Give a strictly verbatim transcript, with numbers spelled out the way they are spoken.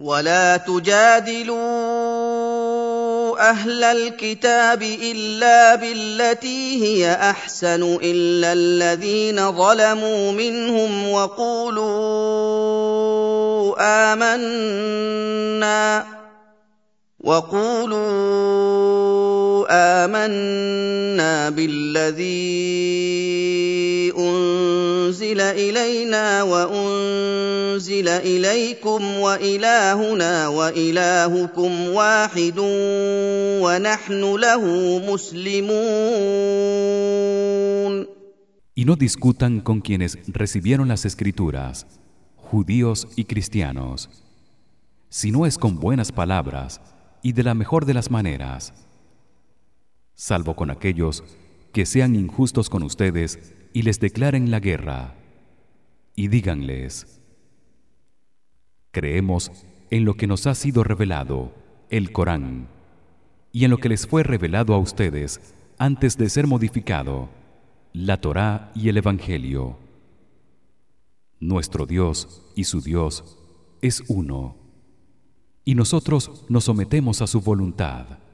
ولا تجادلوا أهل الكتاب إلا بالتي هي أحسن إلا الذين ظلموا منهم وقولوا آمنا وقولوا آمنا بالذي أنزل إلينا وأنزل إليكم وإلهنا وإلهكم واحد ونحن له مسلمون. Y no discutan con quienes recibieron las escrituras, judíos y cristianos, si no es con buenas palabras y de la mejor de las maneras, salvo con aquellos que sean injustos con ustedes y les declaren la guerra, y díganles: creemos en lo que nos ha sido revelado, el Corán, y en lo que les fue revelado a ustedes antes de ser modificado, la Torá y el Evangelio. Nuestro Dios y su Dios es uno, y nosotros nos sometemos a su voluntad.